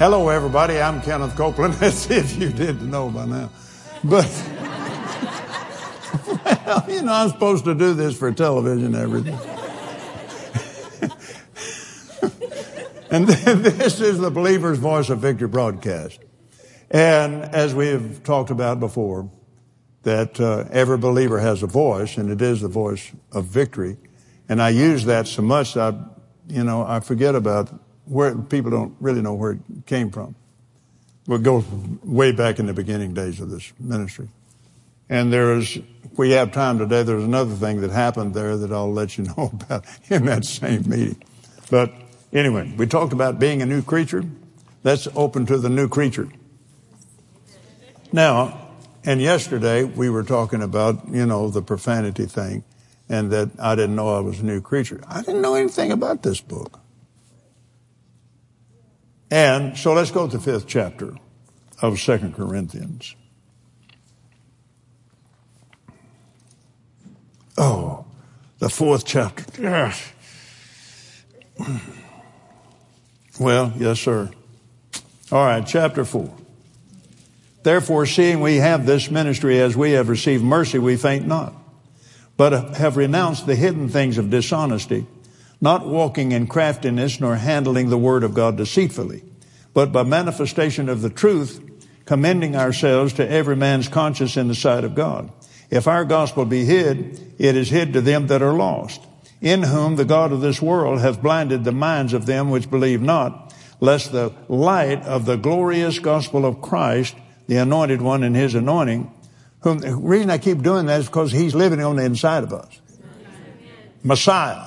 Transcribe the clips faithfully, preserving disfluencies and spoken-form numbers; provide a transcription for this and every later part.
Hello, everybody. I'm Kenneth Copeland, as if you didn't know by now. But, well, you know, I'm supposed to do this for television every day. And this is the Believer's Voice of Victory broadcast. And as we have talked about before, that uh, every believer has a voice, and it is the voice of victory. And I use that so much that I, you know, I forget about where people don't really know where it came from. We'll go way back in the beginning days of this ministry. And there is, if we have time today, there's another thing that happened there that I'll let you know about in that same meeting. But anyway, we talked about being a new creature. Let's open to the new creature. Now, and yesterday we were talking about, you know, the profanity thing, and that I didn't know I was a new creature. I didn't know anything about this book. And so let's go to the fifth chapter of Second Corinthians. Oh, the fourth chapter. Yes. Well, yes, sir. All right, chapter four. Therefore, seeing we have this ministry as we have received mercy, we faint not, but have renounced the hidden things of dishonesty, not walking in craftiness, nor handling the word of God deceitfully, but by manifestation of the truth, commending ourselves to every man's conscience in the sight of God. If our gospel be hid, it is hid to them that are lost, in whom the God of this world hath blinded the minds of them which believe not, lest the light of the glorious gospel of Christ, the anointed one in his anointing, whom the reason I keep doing that is because he's living on the inside of us. Messiah,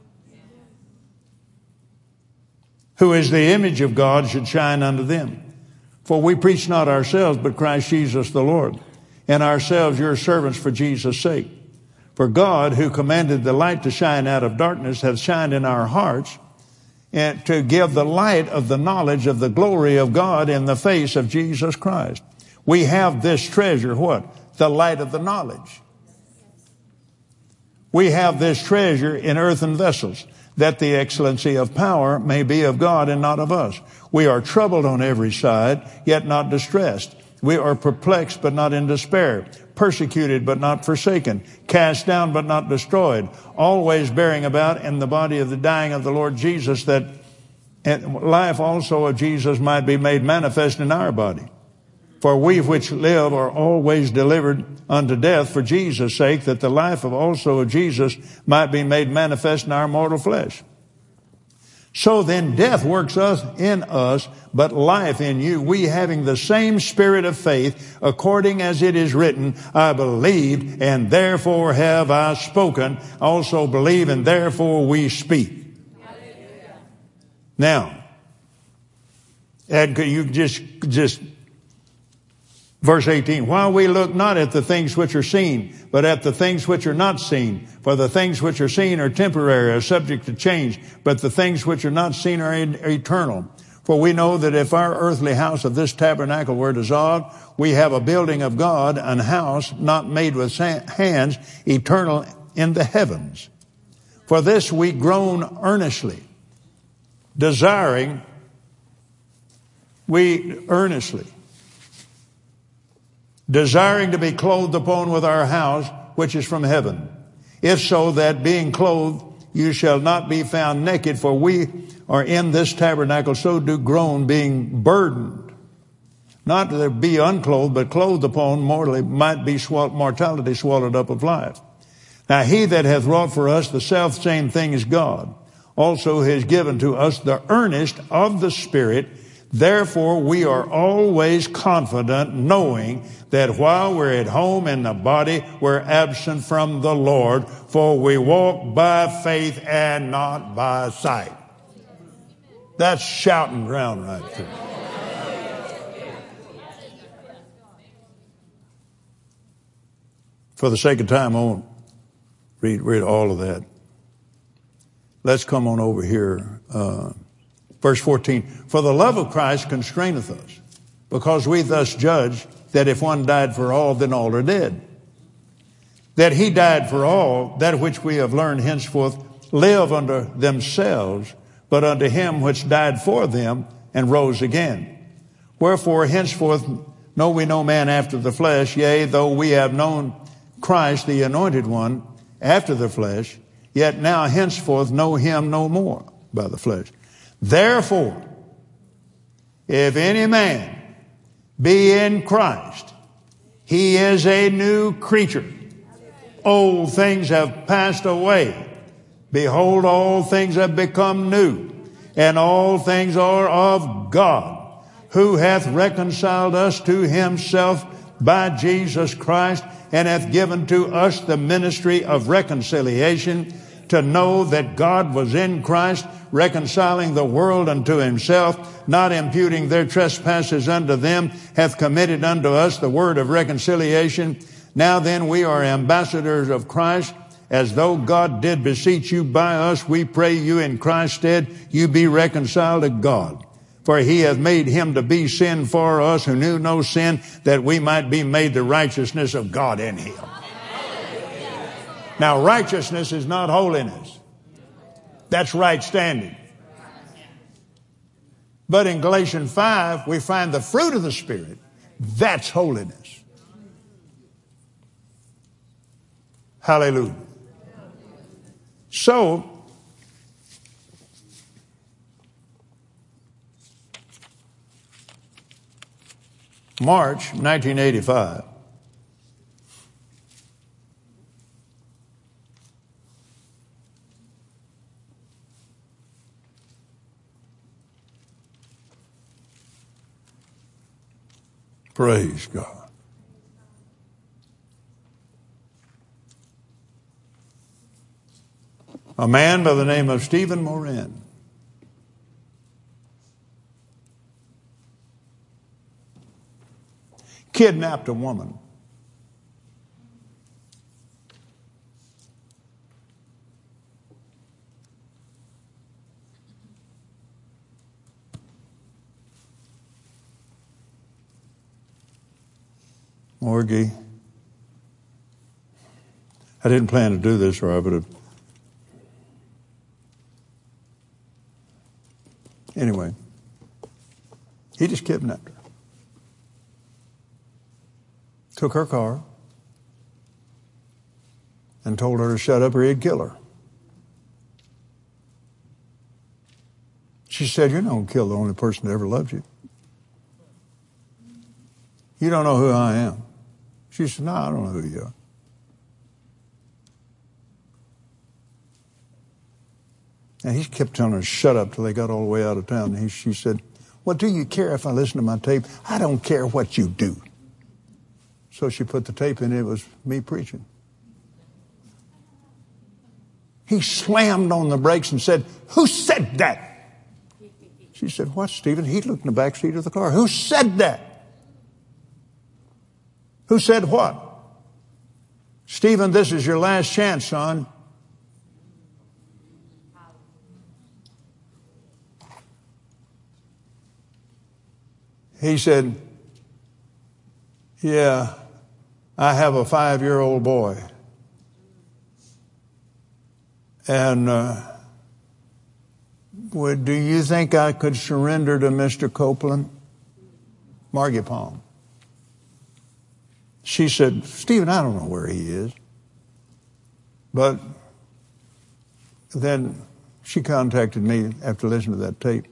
who is the image of God, should shine unto them. For we preach not ourselves, but Christ Jesus the Lord, and ourselves your servants for Jesus' sake. For God, who commanded the light to shine out of darkness, hath shined in our hearts, and to give the light of the knowledge of the glory of God in the face of Jesus Christ. We have this treasure, what? The light of the knowledge. We have this treasure in earthen vessels, that the excellency of power may be of God and not of us. We are troubled on every side, yet not distressed. We are perplexed, but not in despair. Persecuted, but not forsaken. Cast down, but not destroyed. Always bearing about in the body of the dying of the Lord Jesus, that life also of Jesus might be made manifest in our body. For we which live are always delivered unto death for Jesus' sake, that the life of also of Jesus might be made manifest in our mortal flesh. So then death works us in us, but life in you, we having the same spirit of faith, according as it is written, I believed, and therefore have I spoken. Also believe, and therefore we speak. Hallelujah. Now, and you just, just, verse eighteen, while we look not at the things which are seen, but at the things which are not seen. For the things which are seen are temporary, are subject to change, but the things which are not seen are eternal. For we know that if our earthly house of this tabernacle were dissolved, we have a building of God, an house not made with hands, eternal in the heavens. For this we groan earnestly, desiring, we earnestly, desiring to be clothed upon with our house, which is from heaven. If so, that being clothed, you shall not be found naked, for we are in this tabernacle, so do groan, being burdened. Not to be unclothed, but clothed upon mortally, might be swall- mortality swallowed up of life. Now he that hath wrought for us the self same thing is God, also has given to us the earnest of the Spirit. Therefore, we are always confident, knowing that while we're at home in the body, we're absent from the Lord, for we walk by faith and not by sight. That's shouting ground right there. For the sake of time, I won't read, read all of that. Let's come on over here. Uh, Verse fourteen, for the love of Christ constraineth us, because we thus judge that if one died for all, then all are dead. That he died for all, that which we have learned henceforth live unto themselves, but unto him which died for them and rose again. Wherefore henceforth know we no man after the flesh, yea, though we have known Christ, the anointed one, after the flesh, yet now henceforth know him no more by the flesh. Therefore, if any man be in Christ, he is a new creature. Old things have passed away. Behold, all things have become new, and all things are of God, who hath reconciled us to himself by Jesus Christ, and hath given to us the ministry of reconciliation, to know that God was in Christ, reconciling the world unto himself, not imputing their trespasses unto them, hath committed unto us the word of reconciliation. Now then we are ambassadors of Christ, as though God did beseech you by us, we pray you in Christ's stead, you be reconciled to God. For he hath made him to be sin for us who knew no sin, that we might be made the righteousness of God in him. Now, righteousness is not holiness. That's right standing. But in Galatians five, we find the fruit of the Spirit. That's holiness. Hallelujah. So, March nineteen eighty-five, praise God. A man by the name of Stephen Morin kidnapped a woman. Morgie. I didn't plan to do this, or I would have. Anyway, he just kidnapped her. Took her car and told her to shut up or he'd kill her. She said, "You're not going to kill the only person that ever loved you. You don't know who I am." She said, "No, I don't know who you are." And he kept telling her to shut up till they got all the way out of town. And he, she said, "Well, do you care if I listen to my tape?" "I don't care what you do." So she put the tape in. It was me preaching. He slammed on the brakes and said, "Who said that?" She said, "What, Stephen?" He looked in the back seat of the car. "Who said that?" "Who said what?" "Stephen, this is your last chance, son." He said, "Yeah, I have a five-year-old boy. And uh, would, do you think I could surrender to Mister Copeland?" Margie Palm. She said, "Stephen, I don't know where he is." But then she contacted me after listening to that tape.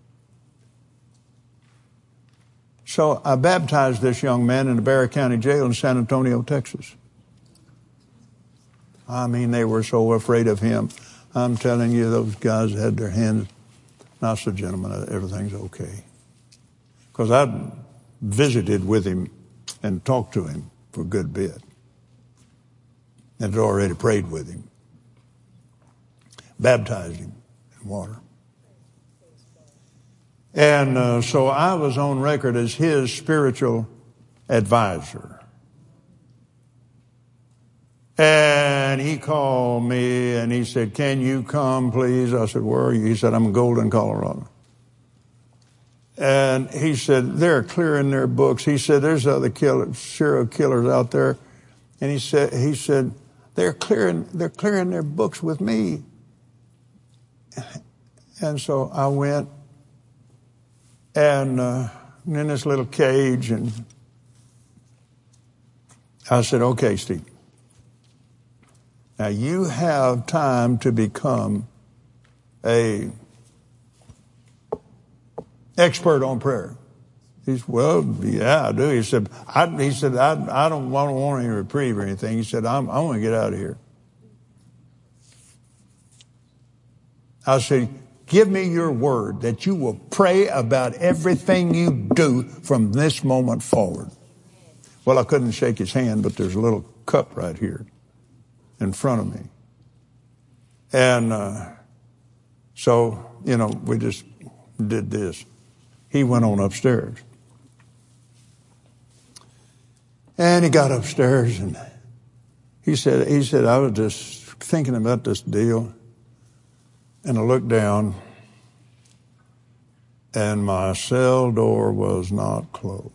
So I baptized this young man in the Barry County Jail in San Antonio, Texas. I mean, they were so afraid of him. I'm telling you, those guys had their hands. And I said, "Gentlemen, everything's okay." Because I'd visited with him and talked to him for a good bit. And had already prayed with him. Baptized him in water. And uh, so I was on record as his spiritual advisor. And he called me and he said, "Can you come, please?" I said, "Where are you?" He said, "I'm in Golden, Colorado." And he said, "They're clearing their books." He said, "There's other killers, serial killers out there." And he said, he said, they're clearing, they're clearing their books with me. And so I went. and uh, in this little cage. And I said, okay, Steve, now you have time to become a expert on prayer. He said, well, yeah, I do. He said, I, he said, I, I don't want, want any reprieve or anything. He said, I'm, I want to get out of here. I said, give me your word that you will pray about everything you do from this moment forward. Well, I couldn't shake his hand, but there's a little cup right here in front of me. And uh, so, you know, we just did this. He went on upstairs. And he got upstairs and he said, he said, I was just thinking about this deal. And I looked down and my cell door was not closed.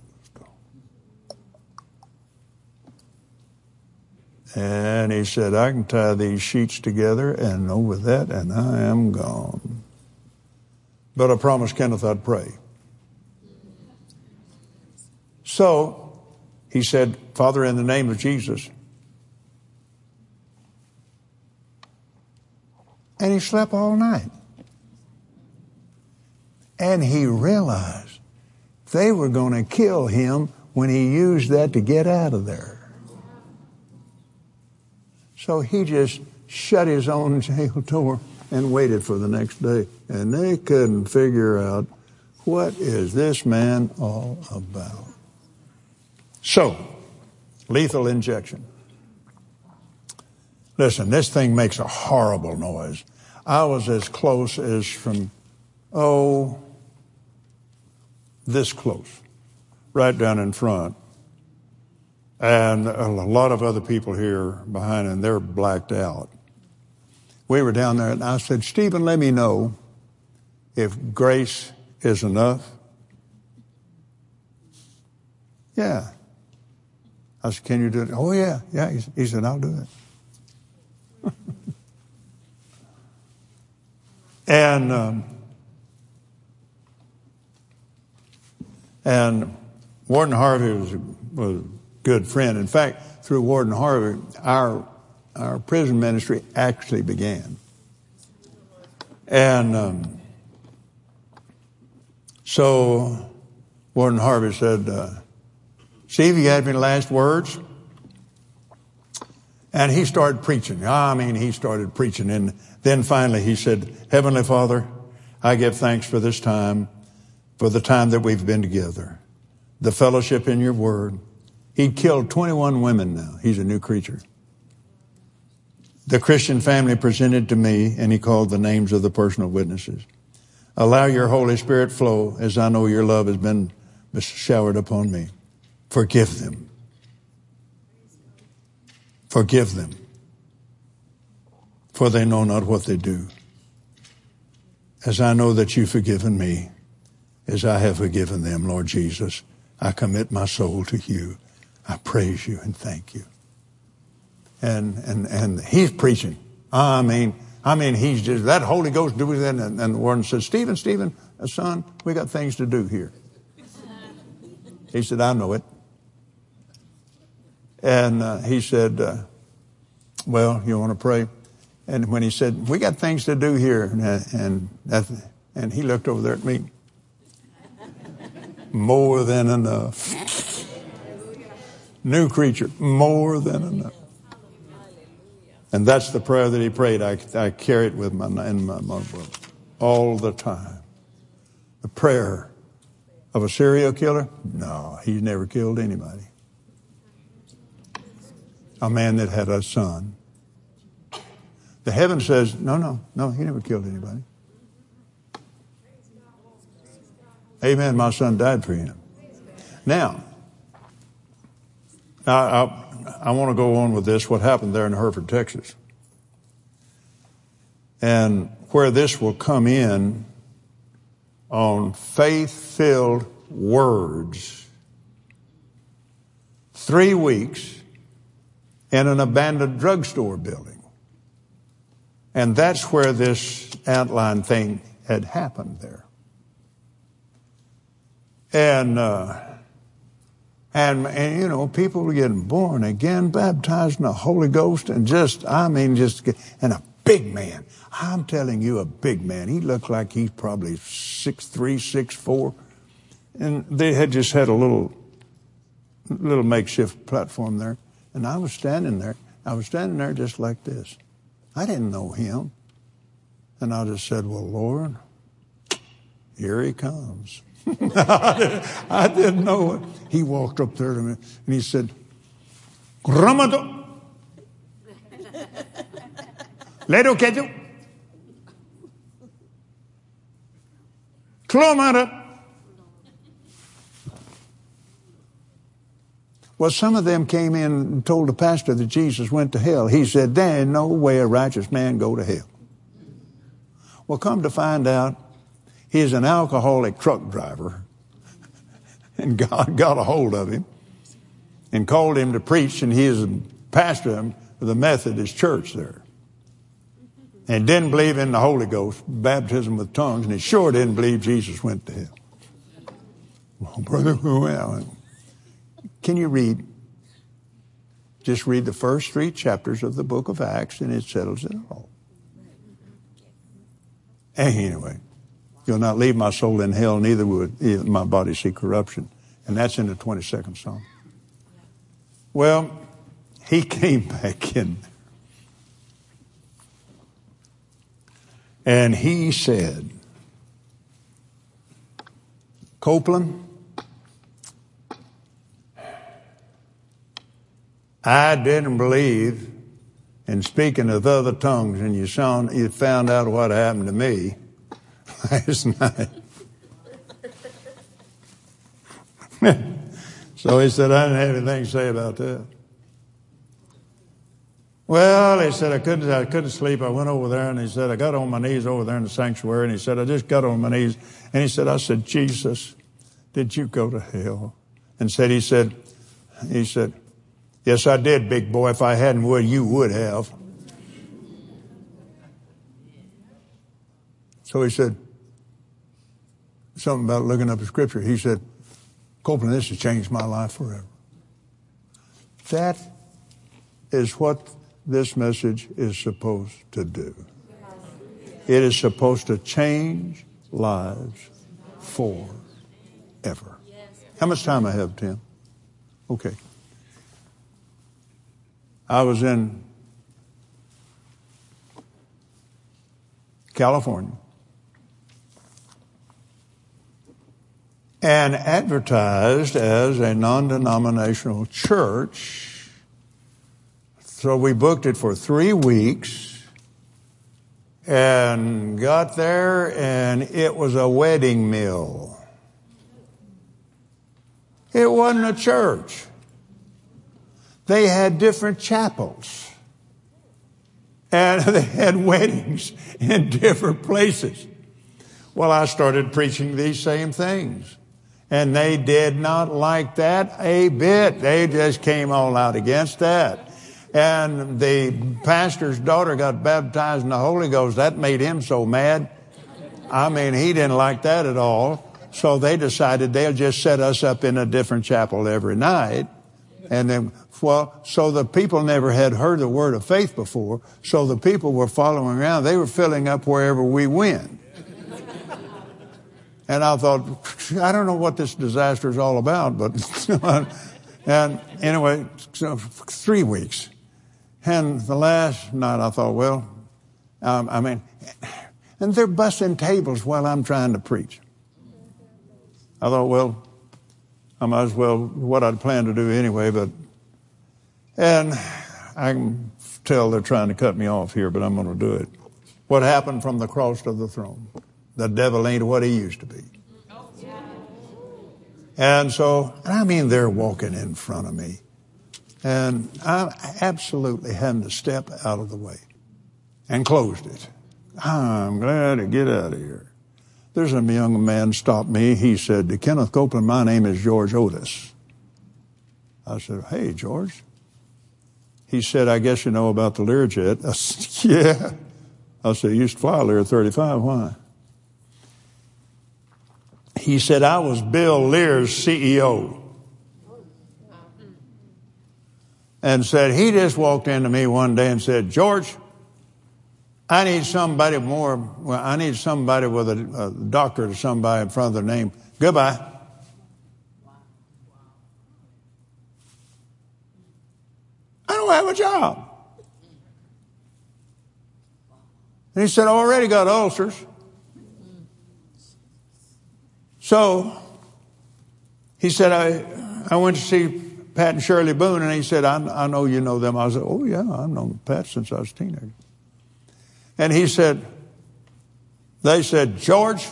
And he said, I can tie these sheets together and over that, and I am gone. But I promised Kenneth I'd pray. So he said, Father, in the name of Jesus. And he slept all night. And he realized they were going to kill him when he used that to get out of there. So he just shut his own jail door and waited for the next day. And they couldn't figure out, what is this man all about? So, lethal injection. Listen, this thing makes a horrible noise. I was as close as from, oh, this close, right down in front. And a lot of other people here behind, and they're blacked out. We were down there, and I said, Stephen, let me know if grace is enough. Yeah. I said, can you do it? Oh, yeah, yeah. He, he said, I'll do it. and um, and Warden Harvey was a, was a good friend. In fact, through Warden Harvey, our our prison ministry actually began. And um, so Warden Harvey said, uh, Steve, you have any last words? And he started preaching. I mean, he started preaching. And then finally he said, Heavenly Father, I give thanks for this time, for the time that we've been together, the fellowship in your word. He killed twenty-one women now. He's a new creature. The Christian family presented to me, and he called the names of the personal witnesses. Allow your Holy Spirit flow, as I know your love has been showered upon me. Forgive them. Forgive them. For they know not what they do. As I know that you've forgiven me, as I have forgiven them, Lord Jesus, I commit my soul to you. I praise you and thank you. And, and, and he's preaching. I mean, I mean, he's just, that Holy Ghost doing that. And, and the warden said, Stephen, Stephen, son, we got things to do here. He said, I know it. And uh, he said, uh, well, you want to pray? And when he said, we got things to do here. And, and, that, and he looked over there at me. More than enough. New creature, more than enough. And that's the prayer that he prayed. I, I carry it with my in my notebook all the time. The prayer of a serial killer? No, he's never killed anybody. A man that had a son. The heaven says, no, no, no, he never killed anybody. Amen, my son died for him. Now, I, I, I want to go on with this, what happened there in Hereford, Texas. And where this will come in on faith-filled words. Three weeks in an abandoned drugstore building. And that's where this outline thing had happened there. And, uh, and, and, you know, people were getting born again, baptized in the Holy Ghost, and just, I mean, just, and a big man. I'm telling you, a big man. He looked like he's probably six three, six four. And they had just had a little, little makeshift platform there. And I was standing there. I was standing there just like this. I didn't know him. And I just said, well, Lord, here he comes. I, didn't, I didn't know it. He walked up there to me and he said, Gramado. Ledo kedu. Klomara. Well, some of them came in and told the pastor that Jesus went to hell. He said, there ain't no way a righteous man go to hell. Well, come to find out, he's an alcoholic truck driver. And God got a hold of him and called him to preach, and he is a pastor of the Methodist church there. And didn't believe in the Holy Ghost, baptism with tongues, and he sure didn't believe Jesus went to hell. Well, brother, well, can you read? Just read the first three chapters of the book of Acts, and it settles it all. Anyway, you'll not leave my soul in hell, neither would my body see corruption. And that's in the twenty-second Psalm. Well, he came back in. And he said, Copeland, I didn't believe in speaking of other tongues, and you saw, you found out what happened to me last night. So he said, I didn't have anything to say about that. Well, he said, I couldn't, I couldn't sleep. I went over there, and he said, I got on my knees over there in the sanctuary, and he said, I just got on my knees. And he said, I said, Jesus, did you go to hell? And said, he said, he said, yes, I did, big boy. If I hadn't, would you would have. So he said something about looking up the scripture. He said, Copeland, this has changed my life forever. That is what this message is supposed to do. It is supposed to change lives forever. How much time I have, Tim? Okay. I was in California and advertised as a non-denominational church. So we booked it for three weeks and got there, and it was a wedding mill. It wasn't a church. They had different chapels, and they had weddings in different places. Well, I started preaching these same things, and they did not like that a bit. They just came all out against that. And the pastor's daughter got baptized in the Holy Ghost. That made him so mad. I mean, he didn't like that at all. So they decided they'll just set us up in a different chapel every night. And then, well, so the people never had heard the word of faith before. So the people were following around. They were filling up wherever we went. And I thought, I don't know what this disaster is all about, but, and anyway, so three weeks. And the last night I thought, well, um, I mean, and they're busting tables while I'm trying to preach. I thought, well, I might as well, what I'd planned to do anyway, but, and I can tell they're trying to cut me off here, but I'm going to do it. What happened from the cross to the throne? The devil ain't what he used to be. And so, I mean, they're walking in front of me. And I absolutely had to step out of the way and closed it. I'm glad to get out of here. There's a young man stopped me. He said, Kenneth Copeland, my name is George Otis. I said, hey, George. He said, I guess you know about the Learjet. I said, yeah. I said, I used to fly a Lear thirty-five. Why? He said, I was Bill Lear's C E O. And said, he just walked into me one day and said, George, I need somebody more, well, I need somebody with a, a doctorate or somebody in front of their name. Goodbye. I don't have a job. And he said, I already got ulcers. So he said, I, I went to see Pat and Shirley Boone, and he said, I, I know you know them. I said, oh, yeah, I've known Pat since I was a teenager. And he said, they said, George,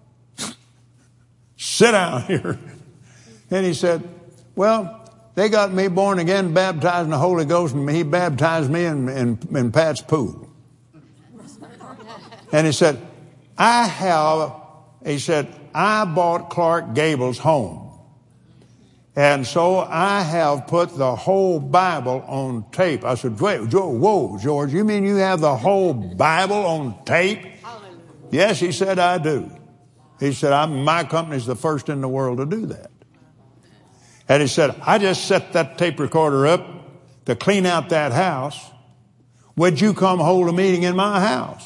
sit down here. And he said, well, they got me born again, baptized in the Holy Ghost, and he baptized me in, in, in Pat's pool. And he said, I have, he said, I bought Clark Gable's home. And so I have put the whole Bible on tape. I said, wait, whoa, George, you mean you have the whole Bible on tape? Hallelujah. Yes, he said, I do. He said, I'm, my company's the first in the world to do that. And he said, I just set that tape recorder up to clean out that house. Would you come hold a meeting in my house?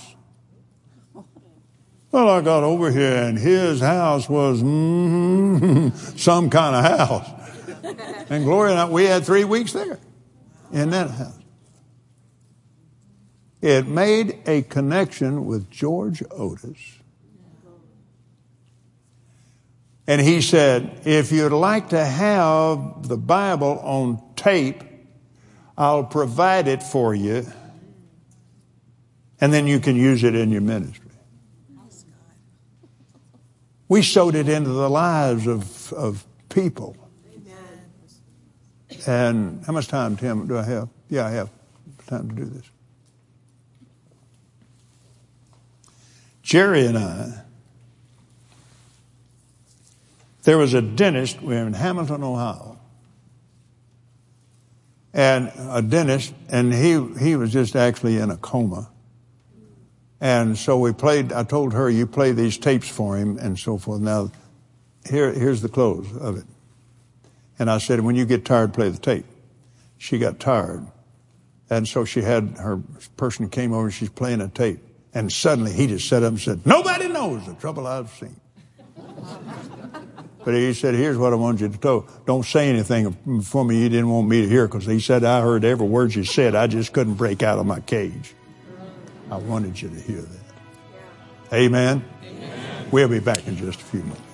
Well, I got over here, and his house was mm, some kind of house. And Gloria and I, we had three weeks there in that house. It made a connection with George Otis. And he said, if you'd like to have the Bible on tape, I'll provide it for you, and then you can use it in your ministry. We sowed it into the lives of, of people. Amen. And how much time, Tim, do I have? Yeah, I have time to do this. Jerry and I, there was a dentist, we were in Hamilton, Ohio. And a dentist, and he, he was just actually in a coma. And so we played, I told her, you play these tapes for him and so forth. Now, here, here's the close of it. And I said, when you get tired, play the tape. She got tired. And so she had, her person came over, she's playing a tape. And suddenly he just sat up and said, nobody knows the trouble I've seen. But he said, here's what I want you to do. Don't say anything for me you didn't want me to hear, because he said, I heard every word you said. I just couldn't break out of my cage. I wanted you to hear that. Yeah. Amen? Amen. We'll be back in just a few minutes.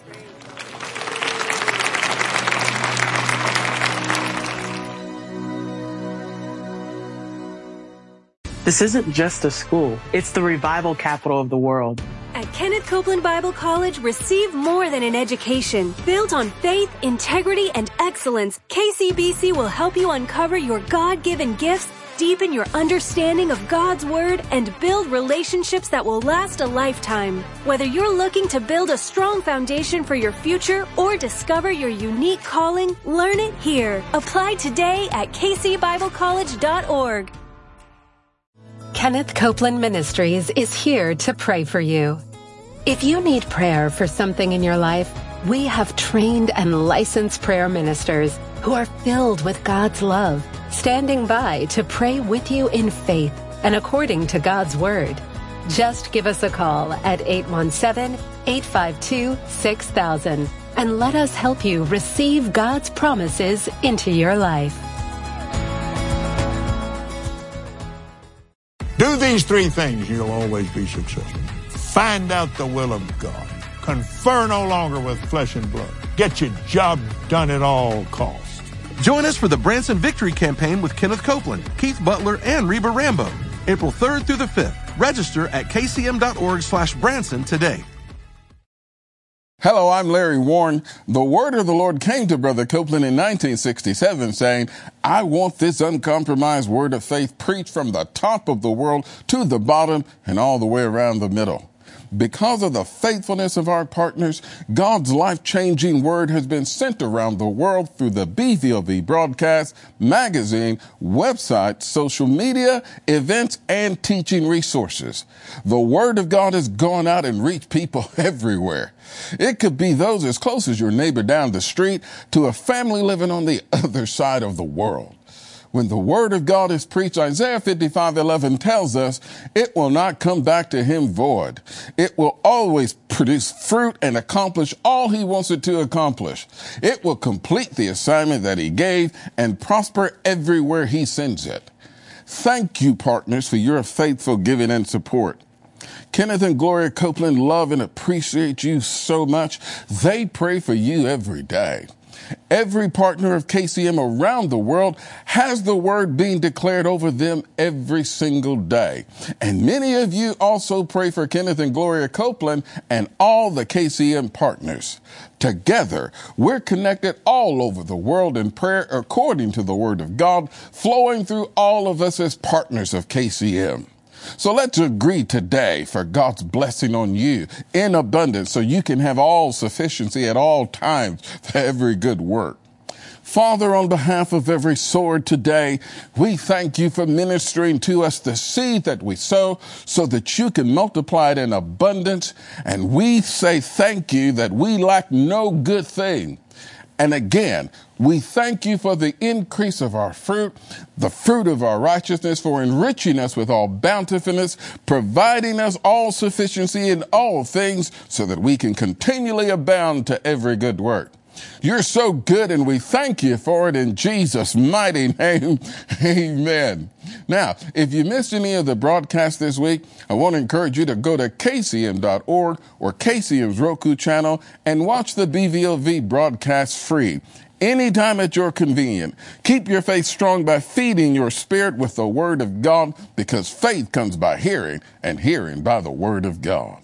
This isn't just a school. It's the revival capital of the world. At Kenneth Copeland Bible College, receive more than an education. Built on faith, integrity, and excellence, K C B C will help you uncover your God-given gifts, deepen your understanding of God's Word, and build relationships that will last a lifetime. Whether you're looking to build a strong foundation for your future or discover your unique calling, learn it here. Apply today at k c bible college dot org. Kenneth Copeland Ministries is here to pray for you. If you need prayer for something in your life, we have trained and licensed prayer ministers who are filled with God's love, standing by to pray with you in faith and according to God's Word. Just give us a call at eight one seven, eight five two, six thousand and let us help you receive God's promises into your life. Do these three things, you'll always be successful. Find out the will of God. Confer no longer with flesh and blood. Get your job done at all costs. Join us for the Branson Victory Campaign with Kenneth Copeland, Keith Butler, and Reba Rambo. April third through the fifth. Register at k c m dot org slash Branson today. Hello, I'm Larry Warren. The word of the Lord came to Brother Copeland in nineteen sixty-seven saying, I want this uncompromised word of faith preached from the top of the world to the bottom and all the way around the middle. Because of the faithfulness of our partners, God's life-changing word has been sent around the world through the B V O V broadcast, magazine, website, social media, events, and teaching resources. The word of God has gone out and reached people everywhere. It could be those as close as your neighbor down the street to a family living on the other side of the world. When the word of God is preached, Isaiah fifty-five eleven tells us it will not come back to him void. It will always produce fruit and accomplish all he wants it to accomplish. It will complete the assignment that he gave and prosper everywhere he sends it. Thank you, partners, for your faithful giving and support. Kenneth and Gloria Copeland love and appreciate you so much. They pray for you every day. Every partner of K C M around the world has the word being declared over them every single day. And many of you also pray for Kenneth and Gloria Copeland and all the K C M partners. Together, we're connected all over the world in prayer according to the word of God, flowing through all of us as partners of K C M. So let's agree today for God's blessing on you in abundance so you can have all sufficiency at all times for every good work. Father, on behalf of every sword today, we thank you for ministering to us the seed that we sow so that you can multiply it in abundance. And we say thank you that we lack no good thing. And again, we thank you for the increase of our fruit, the fruit of our righteousness, for enriching us with all bountifulness, providing us all sufficiency in all things so that we can continually abound to every good work. You're so good, and we thank you for it in Jesus' mighty name. Amen. Now, if you missed any of the broadcast this week, I want to encourage you to go to K C M dot org or K C M's Roku channel and watch the B V O V broadcast free. Anytime at your convenience. Keep your faith strong by feeding your spirit with the word of God, because faith comes by hearing, and hearing by the word of God.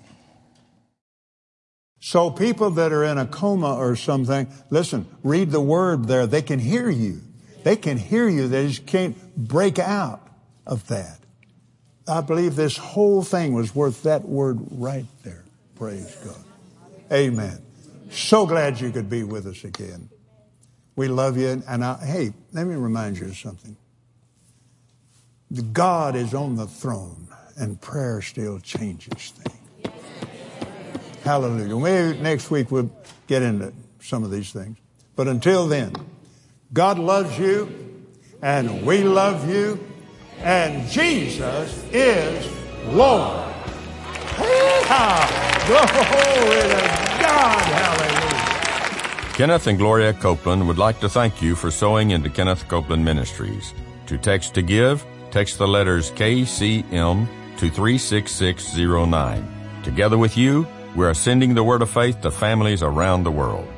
So people that are in a coma or something, listen, read the word there. They can hear you. They can hear you. They just can't break out of that. I believe this whole thing was worth that word right there. Praise God. Amen. So glad you could be with us again. We love you. And I, hey, let me remind you of something. God is on the throne, and prayer still changes things. Hallelujah. Maybe next week we'll get into some of these things. But until then, God loves you, and we love you, and Jesus is Lord. Hey-ha! Glory to God. Hallelujah. Kenneth and Gloria Copeland would like to thank you for sowing into Kenneth Copeland Ministries. To text to give, text the letters K C M to three six six zero nine. Together with you, we are sending the word of faith to families around the world.